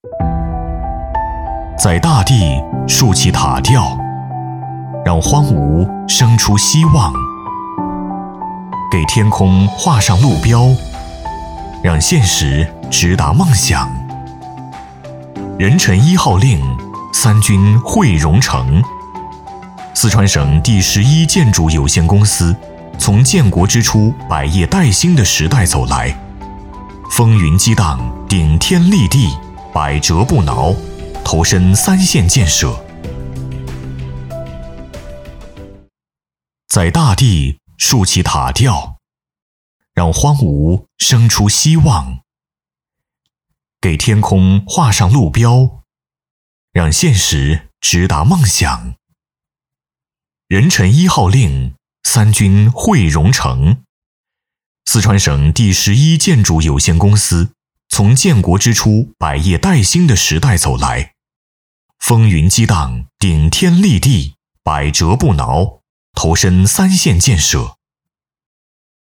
在大地竖起塔吊，让荒芜生出希望；给天空画上路标，让现实直达梦想。壬辰1号令，三军汇融成。四川省第11建筑有限公司从建国之初百业待兴的时代走来，风云激荡，顶天立地，百折不挠，投身3线建设。在大地竖起塔吊，让荒芜生出希望；给天空画上路标，让现实直达梦想。壬辰1号令，三军汇融成。四川省第11建筑有限公司从建国之初百业待兴的时代走来，风云激荡，顶天立地，百折不挠，投身3线建设。